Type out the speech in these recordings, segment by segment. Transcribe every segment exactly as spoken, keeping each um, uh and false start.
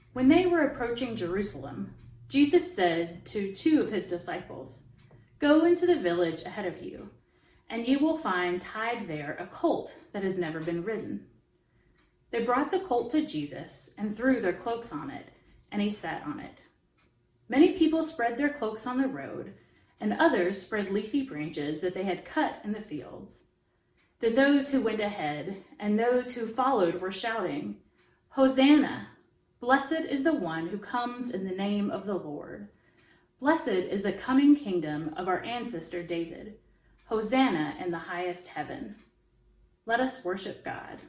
When they were approaching Jerusalem, Jesus said to two of his disciples, "Go into the village ahead of you, and you will find tied there a colt that has never been ridden." They brought the colt to Jesus and threw their cloaks on it, and he sat on it. Many people spread their cloaks on the road, and others spread leafy branches that they had cut in the fields. Then those who went ahead and those who followed were shouting, "Hosanna! Blessed is the one who comes in the name of the Lord. Blessed is the coming kingdom of our ancestor David. Hosanna in the highest heaven." Let us worship God.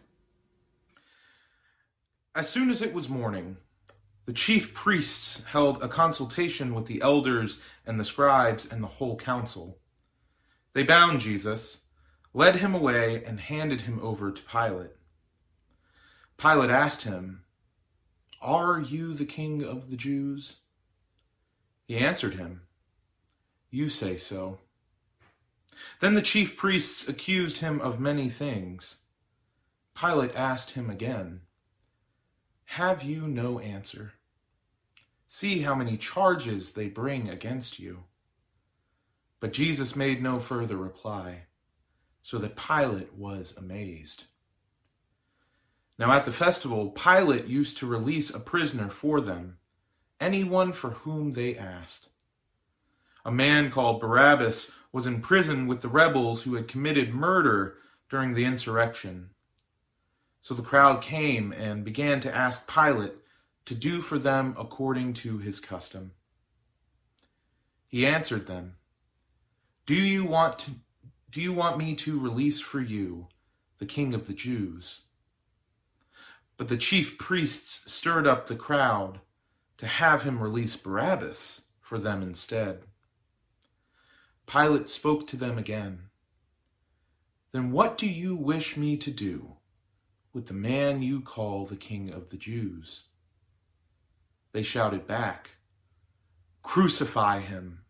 As soon as it was morning, the chief priests held a consultation with the elders and the scribes and the whole council. They bound Jesus, led him away, and handed him over to Pilate. Pilate asked him, "Are you the king of the Jews?" He answered him, "You say so." Then the chief priests accused him of many things. Pilate asked him again, "Have you no answer? See how many charges they bring against you." But Jesus made no further reply, so that Pilate was amazed. Now at the festival, Pilate used to release a prisoner for them, anyone for whom they asked. A man called Barabbas was in prison with the rebels who had committed murder during the insurrection. So the crowd came and began to ask Pilate to do for them according to his custom. He answered them, "Do you want to, do you want me to release for you the king of the Jews?" But the chief priests stirred up the crowd to have him release Barabbas for them instead. Pilate spoke to them again. "Then what do you wish me to do with the man you call the king of the Jews?" They shouted back, "Crucify him."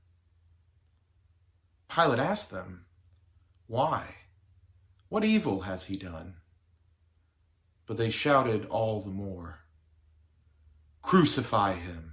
Pilate asked them, "Why? What evil has he done?" But they shouted all the more, "Crucify him."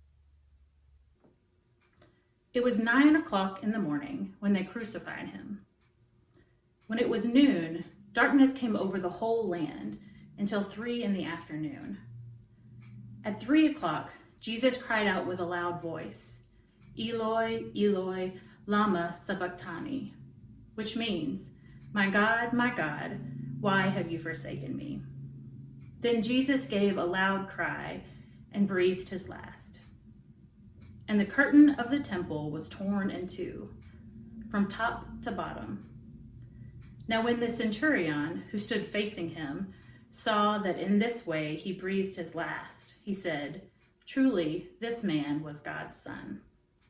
It was nine o'clock in the morning when they crucified him. When it was noon, darkness came over the whole land until three in the afternoon. At three o'clock, Jesus cried out with a loud voice, "Eloi, Eloi, lama sabachthani," which means, "My God, my God, why have you forsaken me?" Then Jesus gave a loud cry and breathed his last. And the curtain of the temple was torn in two, from top to bottom. Now when the centurion, who stood facing him, saw that in this way he breathed his last, he said, "Truly, this man was God's son."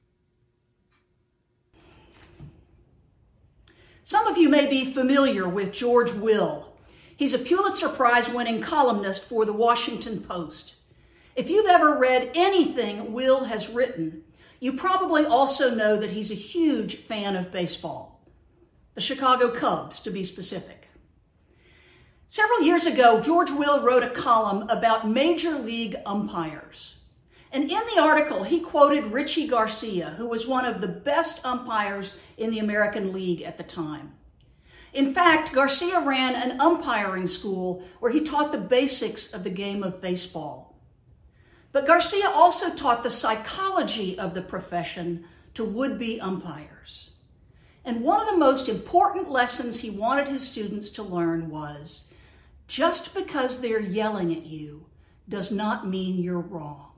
Some of you may be familiar with George Will. He's a Pulitzer Prize-winning columnist for the Washington Post. If you've ever read anything Will has written, you probably also know that he's a huge fan of baseball. The Chicago Cubs, to be specific. Several years ago, George Will wrote a column about Major League umpires. And in the article, he quoted Richie Garcia, who was one of the best umpires in the American League at the time. In fact, Garcia ran an umpiring school where he taught the basics of the game of baseball. But Garcia also taught the psychology of the profession to would-be umpires. And one of the most important lessons he wanted his students to learn was, just because they're yelling at you does not mean you're wrong.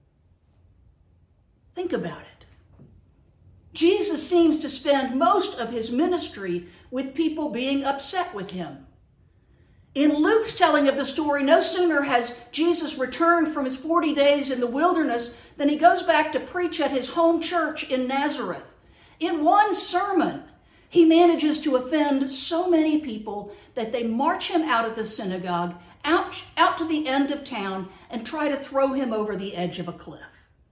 Think about it. Jesus seems to spend most of his ministry with people being upset with him. In Luke's telling of the story, no sooner has Jesus returned from his forty days in the wilderness than he goes back to preach at his home church in Nazareth. In one sermon, he manages to offend so many people that they march him out of the synagogue, out, out to the end of town, and try to throw him over the edge of a cliff.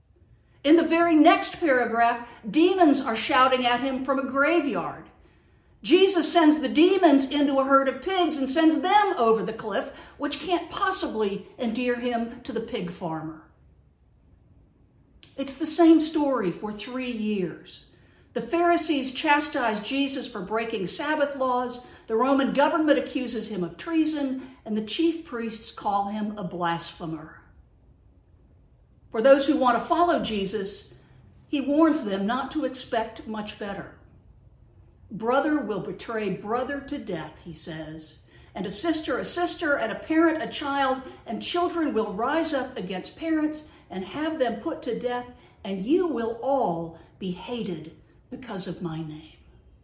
In the very next paragraph, demons are shouting at him from a graveyard. Jesus sends the demons into a herd of pigs and sends them over the cliff, which can't possibly endear him to the pig farmer. It's the same story for three years. The Pharisees chastise Jesus for breaking Sabbath laws, the Roman government accuses him of treason, and the chief priests call him a blasphemer. For those who want to follow Jesus, he warns them not to expect much better. Brother will betray brother to death, he says, and a sister a sister, and a parent a child, and children will rise up against parents and have them put to death, and you will all be hated because of my name.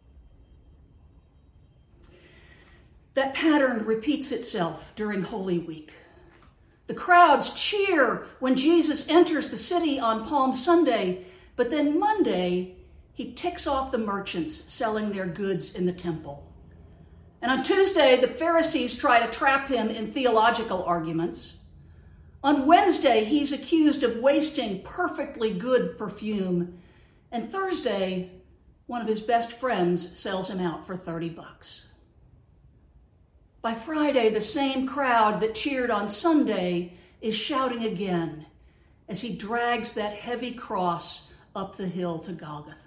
That pattern repeats itself during Holy Week. The crowds cheer when Jesus enters the city on Palm Sunday, but then Monday, he ticks off the merchants selling their goods in the temple. And on Tuesday, the Pharisees try to trap him in theological arguments. On Wednesday, he's accused of wasting perfectly good perfume. And Thursday, one of his best friends sells him out for thirty bucks. By Friday, the same crowd that cheered on Sunday is shouting again as he drags that heavy cross up the hill to Golgotha.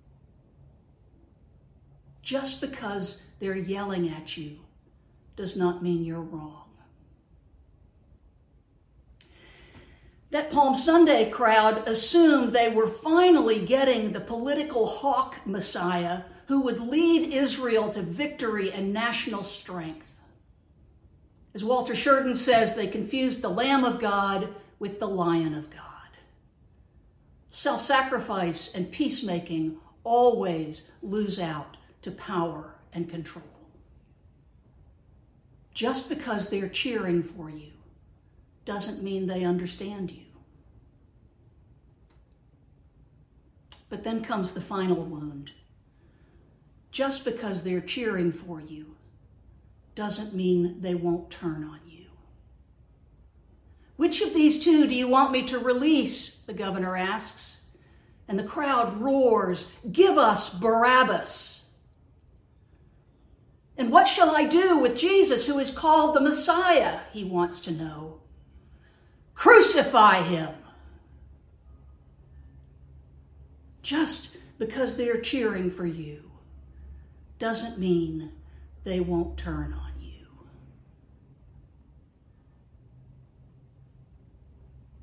Just because they're yelling at you does not mean you're wrong. That Palm Sunday crowd assumed they were finally getting the political hawk Messiah who would lead Israel to victory and national strength. As Walter Sheridan says, they confused the Lamb of God with the Lion of God. Self-sacrifice and peacemaking always lose out to power and control. Just because they're cheering for you doesn't mean they understand you. But then comes the final wound. Just because they're cheering for you doesn't mean they won't turn on you. Which of these two do you want me to release? The governor asks. And the crowd roars, "Give us Barabbas." And what shall I do with Jesus, who is called the Messiah? He wants to know. Crucify him. Just because they're cheering for you doesn't mean they won't turn on you.